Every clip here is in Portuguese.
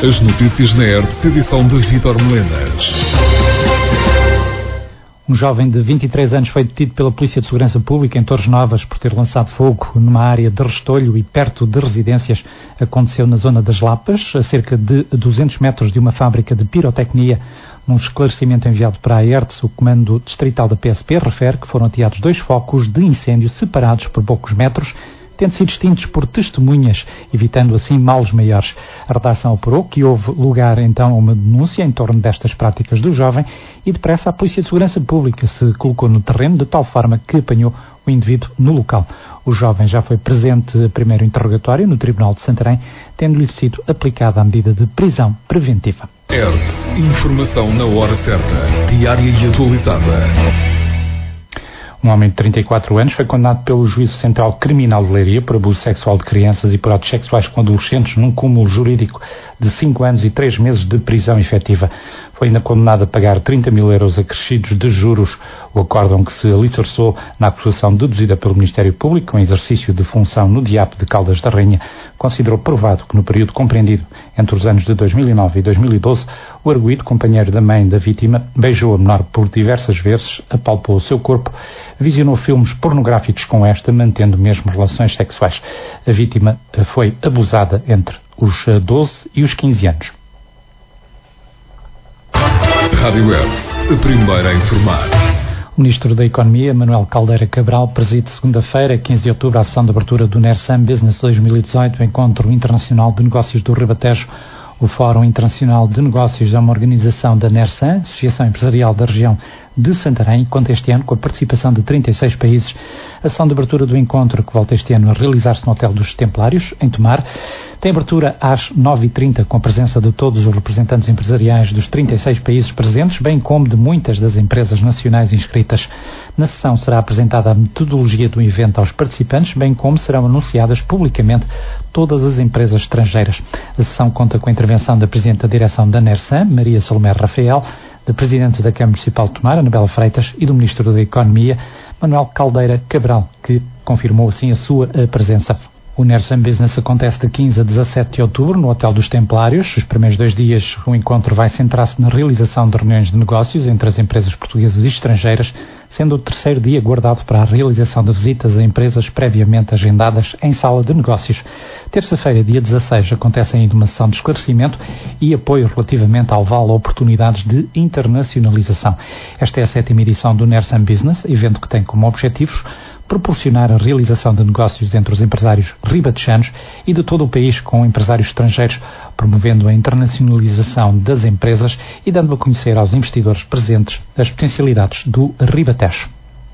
As notícias na ERP, edição de Vítor Melenas. Um jovem de 23 anos foi detido pela Polícia de Segurança Pública em Torres Novas por ter lançado fogo numa área de Restolho e perto de residências. Aconteceu na zona das Lapas, a cerca de 200 metros de uma fábrica de pirotecnia. Num esclarecimento enviado para a ERTS, o Comando Distrital da PSP refere que foram ateados 2 focos de incêndio separados por poucos metros, tendo sido extintos por testemunhas, evitando assim males maiores. A redação apurou que houve lugar então uma denúncia em torno destas práticas do jovem e depressa a Polícia de Segurança Pública se colocou no terreno de tal forma que apanhou o indivíduo no local. O jovem já foi presente a primeiro interrogatório no Tribunal de Santarém, tendo-lhe sido aplicada a medida de prisão preventiva. ERP, informação na hora certa, diária e atualizada. Um homem de 34 anos foi condenado pelo Juízo Central Criminal de Leiria por abuso sexual de crianças e por atos sexuais com adolescentes num cúmulo jurídico de 5 anos e 3 meses de prisão efetiva. Foi ainda condenado a pagar 30 mil euros acrescidos de juros. O acórdão que se alicerçou na acusação deduzida pelo Ministério Público em exercício de função no DIAP de Caldas da Rainha considerou provado que no período compreendido entre os anos de 2009 e 2012 o arguido companheiro da mãe da vítima beijou a menor por diversas vezes, apalpou o seu corpo, visionou filmes pornográficos com esta, mantendo mesmo relações sexuais. A vítima foi abusada entre os 12 e os 15 anos. Rádio Web, a primeira a informar. O Ministro da Economia, Manuel Caldeira Cabral, preside segunda-feira, 15 de outubro, a sessão de abertura do NERSAM Business 2018, o Encontro Internacional de Negócios do Ribatejo. O Fórum Internacional de Negócios é uma organização da NERSAM, Associação Empresarial da Região de Santarém, conta este ano com a participação de 36 países. A sessão de abertura do encontro, que volta este ano a realizar-se no Hotel dos Templários, em Tomar, tem abertura às 9h30, com a presença de todos os representantes empresariais dos 36 países presentes, bem como de muitas das empresas nacionais inscritas. Na sessão será apresentada a metodologia do evento aos participantes, bem como serão anunciadas publicamente todas as empresas estrangeiras. A sessão conta com a intervenção da Presidente da Direção da NERSAM, Maria Salomé Rafael, da Presidente da Câmara Municipal de Tomar, Anabela Freitas, e do Ministro da Economia, Manuel Caldeira Cabral, que confirmou assim a sua presença. O NERSAM Business acontece de 15 a 17 de outubro no Hotel dos Templários. Os primeiros 2 dias o encontro vai centrar-se na realização de reuniões de negócios entre as empresas portuguesas e estrangeiras, sendo o 3º dia guardado para a realização de visitas a empresas previamente agendadas em sala de negócios. Terça-feira, dia 16, acontece ainda uma sessão de esclarecimento e apoio relativamente ao vale oportunidades de internacionalização. Esta é a 7ª edição do NERSAM Business, evento que tem como objetivos proporcionar a realização de negócios entre os empresários ribatejanos e de todo o país com empresários estrangeiros, promovendo a internacionalização das empresas e dando a conhecer aos investidores presentes as potencialidades do Ribatejo.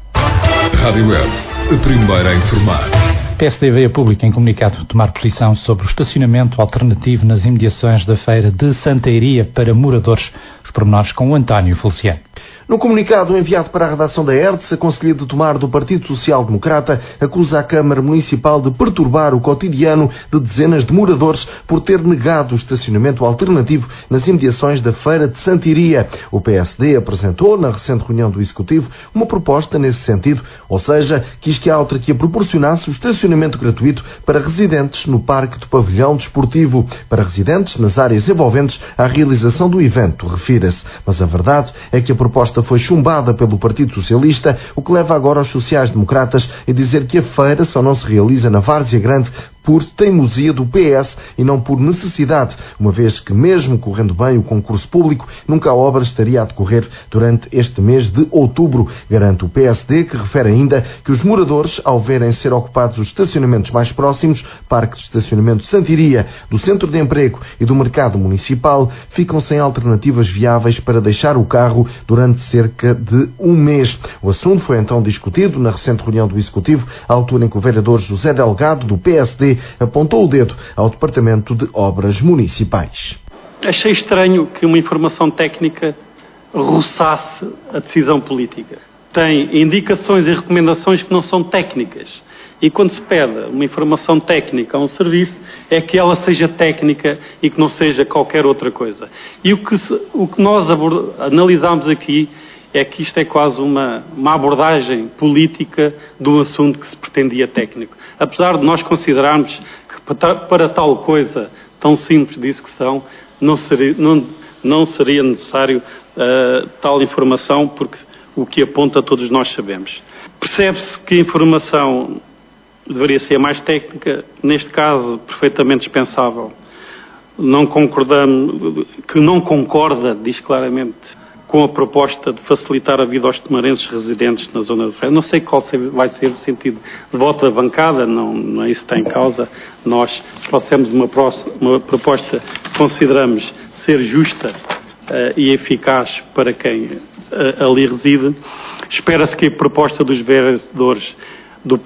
Rádio Web, a primeira a informar. PSD veio a público em comunicado tomar posição sobre o estacionamento alternativo nas imediações da feira de Santa Iria para moradores. Os pormenores com o António Feliciano. No comunicado enviado para a redação da ERTS, a Conselheira de Tomar do Partido Social Democrata acusa a Câmara Municipal de perturbar o cotidiano de dezenas de moradores por ter negado o estacionamento alternativo nas imediações da Feira de Santa Iria. O PSD apresentou, na recente reunião do Executivo, uma proposta nesse sentido, ou seja, quis que a autarquia proporcionasse o estacionamento gratuito para residentes no Parque do Pavilhão Desportivo, para residentes nas áreas envolventes à realização do evento, refira-se. Mas a verdade é que a proposta foi chumbada pelo Partido Socialista, o que leva agora os sociais-democratas a dizer que a feira só não se realiza na Várzea Grande por teimosia do PS e não por necessidade, uma vez que, mesmo correndo bem o concurso público, nunca a obra estaria a decorrer durante este mês de outubro. Garante o PSD, que refere ainda que os moradores, ao verem ser ocupados os estacionamentos mais próximos, Parque de Estacionamento de Santa Iria, do Centro de Emprego e do Mercado Municipal, ficam sem alternativas viáveis para deixar o carro durante cerca de um mês. O assunto foi então discutido na recente reunião do Executivo, à altura em que o vereador José Delgado, do PSD, apontou o dedo ao Departamento de Obras Municipais. Achei estranho que uma informação técnica roçasse a decisão política. Tem indicações e recomendações que não são técnicas. E quando se pede uma informação técnica a um serviço, é que ela seja técnica e que não seja qualquer outra coisa. E o que nós analisamos aqui é que isto é quase uma abordagem política de um assunto que se pretendia técnico. Apesar de nós considerarmos que para tal coisa tão simples de execução, não seria necessário tal informação, porque o que aponta todos nós sabemos. Percebe-se que a informação deveria ser mais técnica, neste caso perfeitamente dispensável. Que não concorda, diz claramente, com a proposta de facilitar a vida aos temarenses residentes na zona do Feira. Não sei qual vai ser o sentido de voto da bancada, não é isso que está em causa. Nós trouxemos uma proposta que consideramos ser justa e eficaz para quem ali reside. Espera-se que a proposta dos vereadores do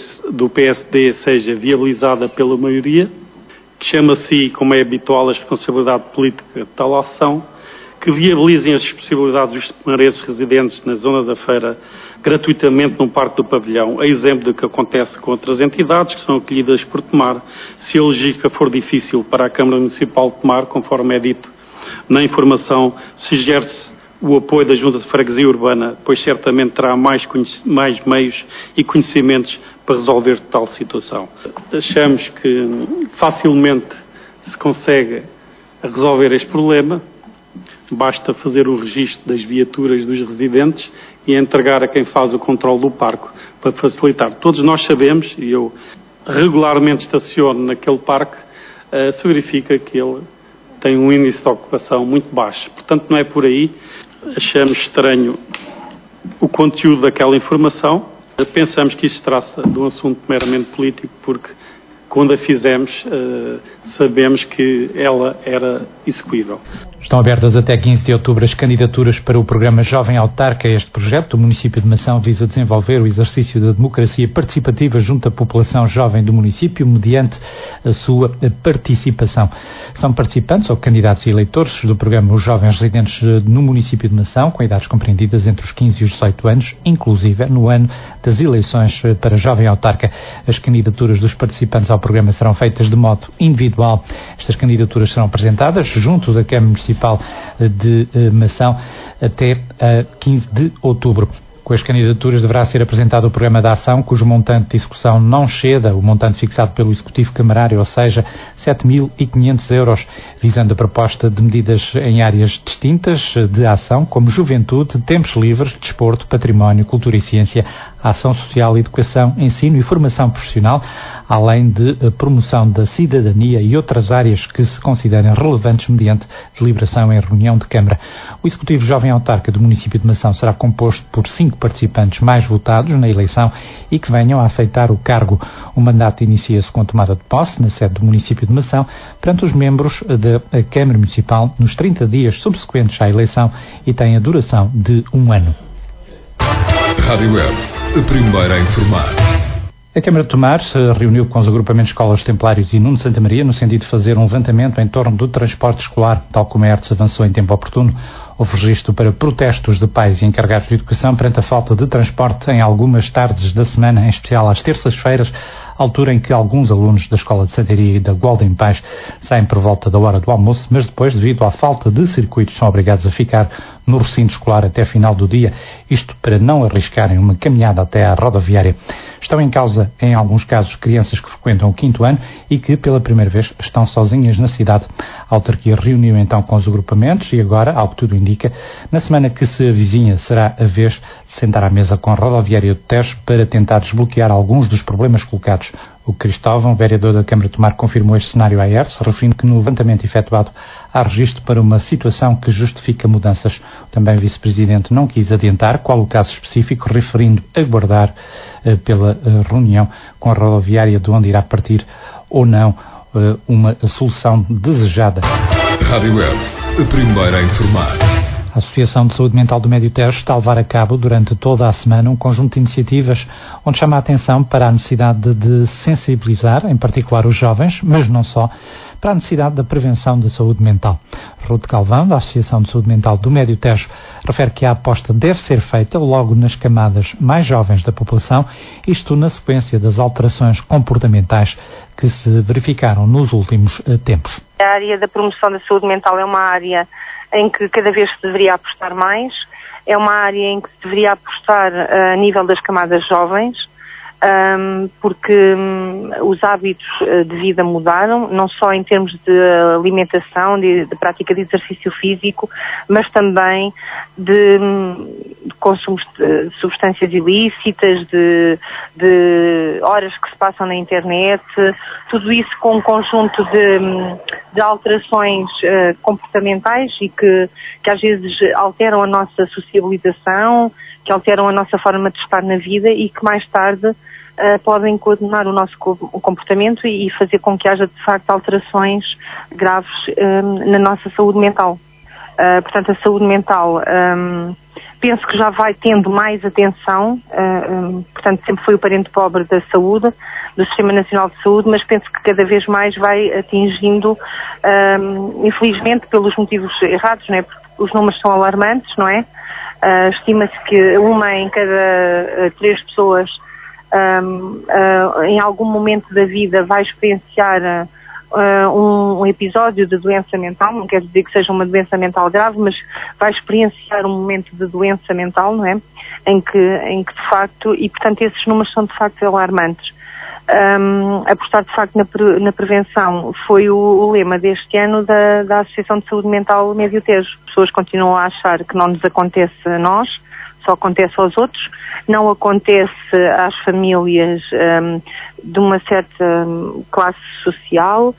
PSD seja viabilizada pela maioria, que chama-se, como é habitual, a responsabilidade política de tal ação, que viabilizem as possibilidades dos temarenses residentes na zona da Feira gratuitamente no Parque do Pavilhão, a exemplo do que acontece com outras entidades que são acolhidas por Tomar, se a logística for difícil para a Câmara Municipal de Tomar, conforme é dito na informação, sugere-se o apoio da Junta de Freguesia Urbana, pois certamente terá mais meios e conhecimentos para resolver tal situação. Achamos que facilmente se consegue resolver este problema, basta fazer o registro das viaturas dos residentes e entregar a quem faz o controle do parque para facilitar. Todos nós sabemos, e eu regularmente estaciono naquele parque, se verifica que ele tem um índice de ocupação muito baixo. Portanto, não é por aí. Achamos estranho o conteúdo daquela informação. Pensamos que isso se trata de um assunto meramente político, porque quando a fizemos, sabemos que ela era execuível. Estão abertas até 15 de outubro as candidaturas para o programa Jovem Autarca. Este projeto do município de Mação visa desenvolver o exercício da democracia participativa junto à população jovem do município, mediante a sua participação. São participantes ou candidatos e eleitores do programa Os Jovens Residentes no município de Mação, com idades compreendidas entre os 15 e os 18 anos, inclusive no ano das eleições para Jovem Autarca. As candidaturas dos participantes ao programa serão feitas de modo individual. Estas candidaturas serão apresentadas junto da Câmara Municipal de Mação até 15 de outubro. Com as candidaturas deverá ser apresentado o programa de ação, cujo montante de execução não exceda o montante fixado pelo Executivo Camarário, ou seja, 7.500 euros, visando a proposta de medidas em áreas distintas de ação, como juventude, tempos livres, desporto, património, cultura e ciência, ação social, educação, ensino e formação profissional, além de promoção da cidadania e outras áreas que se considerem relevantes mediante deliberação em reunião de Câmara. O Executivo Jovem Autarca do município de Mação será composto por 5 participantes mais votados na eleição e que venham a aceitar o cargo. O mandato inicia-se com a tomada de posse na sede do município de Mação perante os membros da Câmara Municipal nos 30 dias subsequentes à eleição e tem a duração de 1 ano. Rádio Web, a primeira a informar. A Câmara de Tomar se reuniu com os agrupamentos de escolas Templários e Nuno Santa Maria no sentido de fazer um levantamento em torno do transporte escolar, tal como a ERTS avançou em tempo oportuno. Houve registro para protestos de pais e encarregados de educação perante a falta de transporte em algumas tardes da semana, em especial às terças-feiras, altura em que alguns alunos da Escola de Santaria e da Golden Paz saem por volta da hora do almoço, mas depois, devido à falta de circuitos, são obrigados a ficar no recinto escolar até final do dia, isto para não arriscarem uma caminhada até à rodoviária. Estão em causa, em alguns casos, crianças que frequentam o 5º ano e que, pela primeira vez, estão sozinhas na cidade. A autarquia reuniu então com os agrupamentos e agora, ao que tudo indica, na semana que se avizinha será a vez de sentar à mesa com a rodoviária do Tejo para tentar desbloquear alguns dos problemas colocados. O Cristóvão, vereador da Câmara de Tomar, confirmou este cenário à ERTS, referindo que no levantamento efetuado há registro para uma situação que justifica mudanças. Também o vice-presidente não quis adiantar qual o caso específico, referindo aguardar pela reunião com a rodoviária de onde irá partir ou não uma solução desejada. Rádio Web, a primeira a informar. A Associação de Saúde Mental do Médio Tejo está a levar a cabo durante toda a semana um conjunto de iniciativas onde chama a atenção para a necessidade de sensibilizar, em particular os jovens, mas não só, para a necessidade da prevenção da saúde mental. Ruth Galvão, da Associação de Saúde Mental do Médio Tejo, refere que a aposta deve ser feita logo nas camadas mais jovens da população, isto na sequência das alterações comportamentais que se verificaram nos últimos tempos. A área da promoção da saúde mental é uma área em que cada vez se deveria apostar mais, é uma área em que se deveria apostar a nível das camadas jovens, porque os hábitos de vida mudaram, não só em termos de alimentação, de prática de exercício físico, mas também de consumo de substâncias ilícitas, de horas que se passam na internet, tudo isso com um conjunto de alterações comportamentais e que às vezes alteram a nossa sociabilização, que alteram a nossa forma de estar na vida e que mais tarde podem coordenar o nosso comportamento e fazer com que haja de facto alterações graves na nossa saúde mental. Portanto, a saúde mental penso que já vai tendo mais atenção, portanto sempre foi o parente pobre da saúde, do Sistema Nacional de Saúde, mas penso que cada vez mais vai atingindo, infelizmente pelos motivos errados, não é? Porque os números são alarmantes, não é? Estima-se que 1 em cada 3 pessoas em algum momento da vida vai experienciar um episódio de doença mental, não quer dizer que seja uma doença mental grave, mas vai experienciar um momento de doença mental, não é? Em que de facto, e portanto esses números são de facto alarmantes. Apostar de facto na prevenção foi o lema deste ano da Associação de Saúde Mental Médio Tejo. As pessoas continuam a achar que não nos acontece a nós, só acontece aos outros, não acontece às famílias de uma certa classe social,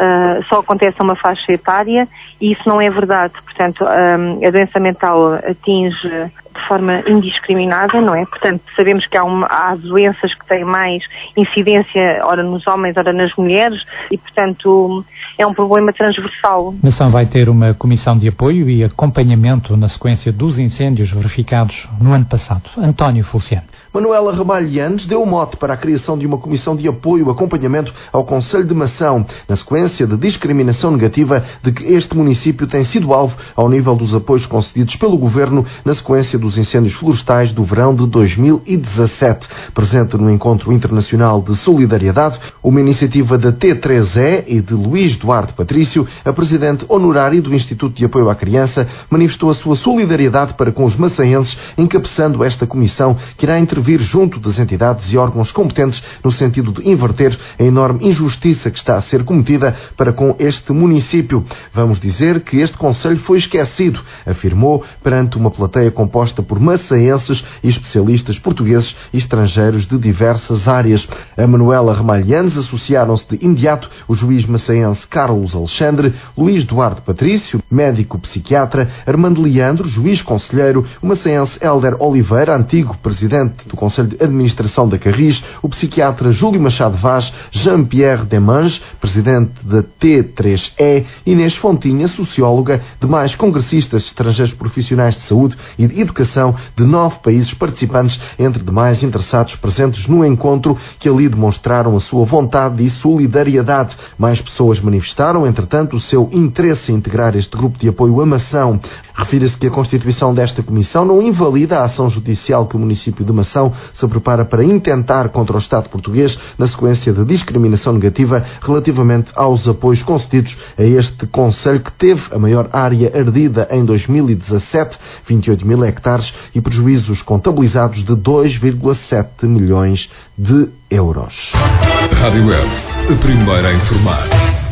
só acontece a uma faixa etária e isso não é verdade. Portanto, a doença mental atinge de forma indiscriminada, não é? Portanto, sabemos que há doenças que têm mais incidência, ora nos homens, ora nas mulheres, e portanto é um problema transversal. A Nação vai ter uma comissão de apoio e acompanhamento na sequência dos incêndios verificados no ano passado. António Feliciano. Manuela Ramalhianes deu o mote para a criação de uma comissão de apoio e acompanhamento ao Concelho de Mação, na sequência de discriminação negativa de que este município tem sido alvo ao nível dos apoios concedidos pelo Governo na sequência dos incêndios florestais do verão de 2017. Presente no Encontro Internacional de Solidariedade, uma iniciativa da T3E e de Luís Duarte Patrício, a presidente honorária do Instituto de Apoio à Criança, manifestou a sua solidariedade para com os maçaenses, encabeçando esta comissão que irá intervir junto das entidades e órgãos competentes no sentido de inverter a enorme injustiça que está a ser cometida para com este município. Vamos dizer que este concelho foi esquecido, afirmou perante uma plateia composta por maçaenses e especialistas portugueses e estrangeiros de diversas áreas. A Manuela Ramalhianes associaram-se de imediato o juiz maçaense Carlos Alexandre, Luís Duarte Patrício, médico psiquiatra, Armando Leandro, juiz conselheiro, o maçaense Hélder Oliveira, antigo presidente do Conselho de Administração da Carris, o psiquiatra Júlio Machado Vaz, Jean-Pierre Demange, presidente da T3E, Inês Fontinha, socióloga, demais congressistas estrangeiros profissionais de saúde e de educação de 9 países participantes, entre demais interessados presentes no encontro, que ali demonstraram a sua vontade e solidariedade. Mais pessoas manifestaram, entretanto, o seu interesse em integrar este grupo de apoio à Mação. Refira-se que a constituição desta comissão não invalida a ação judicial que o município de Mação se prepara para intentar contra o Estado português na sequência de discriminação negativa relativamente aos apoios concedidos a este concelho que teve a maior área ardida em 2017, 28 mil hectares, e prejuízos contabilizados de 2,7 milhões de euros. Rádio Web, a primeira a informar.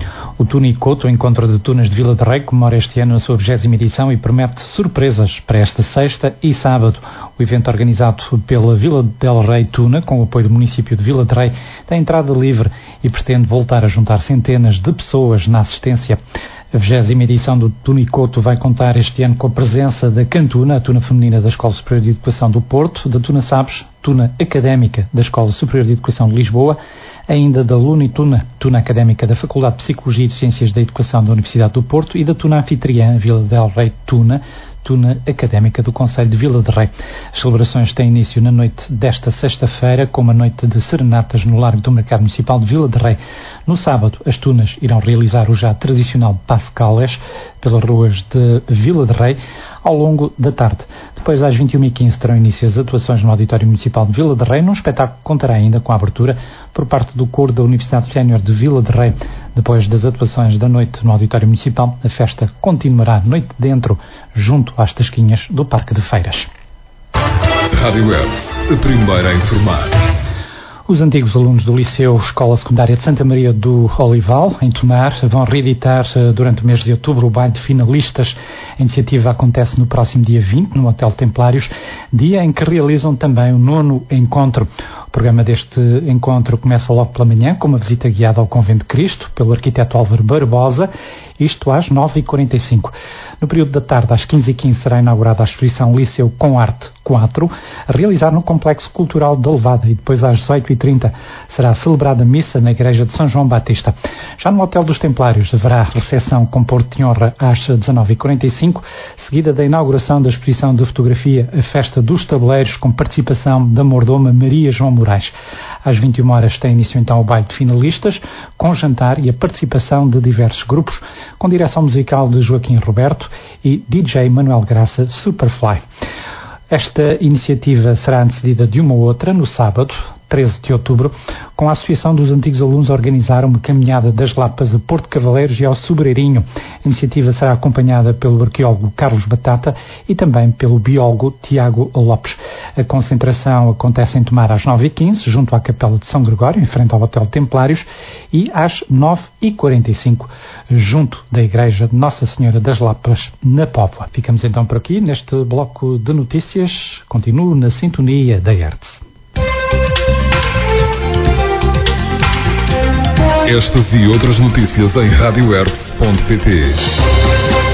O Tunicoto, o Encontro de Tunas de Vila de Rei, comemora este ano a sua 20ª edição e promete surpresas para esta sexta e sábado. O evento organizado pela Vila del Rei Tuna, com o apoio do município de Vila de Rei, tem entrada livre e pretende voltar a juntar centenas de pessoas na assistência. A 20ª edição do Tunicoto vai contar este ano com a presença da Cantuna, a Tuna Feminina da Escola Superior de Educação do Porto, da Tuna Sabes, Tuna Académica da Escola Superior de Educação de Lisboa, ainda da Lunituna, Tuna Académica da Faculdade de Psicologia e Ciências da Educação da Universidade do Porto, e da Tuna Anfitriã Vila del Rei Tuna, Tuna Académica do Concelho de Vila de Rei. As celebrações têm início na noite desta sexta-feira, com uma noite de serenatas no Largo do Mercado Municipal de Vila de Rei. No sábado, as Tunas irão realizar o já tradicional Pascales pelas ruas de Vila de Rei ao longo da tarde. Depois, às 21h15, terão início as atuações no Auditório Municipal de Vila de Rei, num espetáculo que contará ainda com a abertura por parte do coro da Universidade Sénior de Vila de Rei. Depois das atuações da noite no Auditório Municipal, a festa continuará noite dentro, junto às tasquinhas do Parque de Feiras. Rádio Web, a primeira a informar. Os antigos alunos do Liceu Escola Secundária de Santa Maria do Olival, em Tomar, vão reeditar durante o mês de outubro o baile de finalistas. A iniciativa acontece no próximo dia 20, no Hotel Templários, dia em que realizam também o 9º encontro. O programa deste encontro começa logo pela manhã, com uma visita guiada ao Convento de Cristo, pelo arquiteto Álvaro Barbosa, isto às 9h45. No período da tarde, às 15h15, será inaugurada a exposição Liceu com Arte 4, a realizar no Complexo Cultural da Levada, e depois às 18h30 será celebrada missa na Igreja de São João Batista. Já no Hotel dos Templários haverá recepção com porto de honra às 19h45, seguida da inauguração da exposição de fotografia A Festa dos Tabuleiros, com participação da mordoma Maria João Moraes. Às 21 horas tem início então o baile de finalistas, com jantar e a participação de diversos grupos, com direção musical de Joaquim Roberto e DJ Manuel Graça Superfly. Esta iniciativa será antecedida de uma outra no sábado, 13 de outubro, com a Associação dos Antigos Alunos a organizar uma caminhada das Lapas a Porto Cavaleiros e ao Sobreirinho. A iniciativa será acompanhada pelo arqueólogo Carlos Batata e também pelo biólogo Tiago Lopes. A concentração acontece em Tomar às 9h15, junto à Capela de São Gregório, em frente ao Hotel Templários, e às 9h45, junto da Igreja de Nossa Senhora das Lapas, na Póvoa. Ficamos então por aqui, neste bloco de notícias. Continuo na sintonia da Hertz. Estas e outras notícias em radiohertz.pt.